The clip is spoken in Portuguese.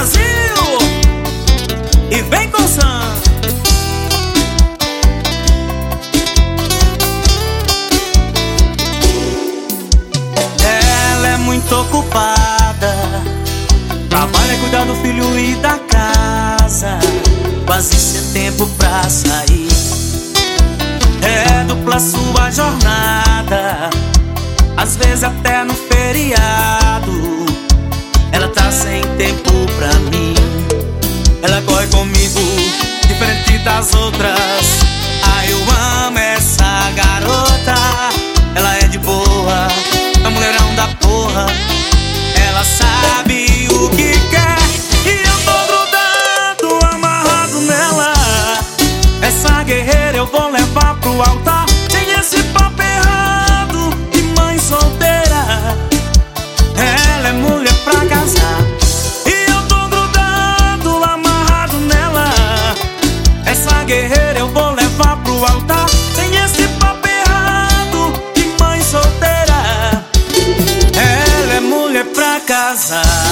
Brasil! E vem com Sam. Ela é muito ocupada, trabalha cuidando do filho e da casa, quase sem tempo pra sair. É dupla sua jornada, às vezes até no feriado. Ela tá sem tempo pra mim. Ela corre comigo, diferente das outras. Ah, eu amo essa garota. Ela é de boa, é mulherão da porra. Ela sabe o que quer e eu tô grudado, amarrado nela. Essa guerreira eu vou levar pro altar, sem esse papo errado de mãe solteira. Ela é mulher pra casar e eu tô grudado, amarrado nela. Essa guerreira eu vou levar pro altar, sem esse papo errado de mãe solteira. Ela é mulher pra casar.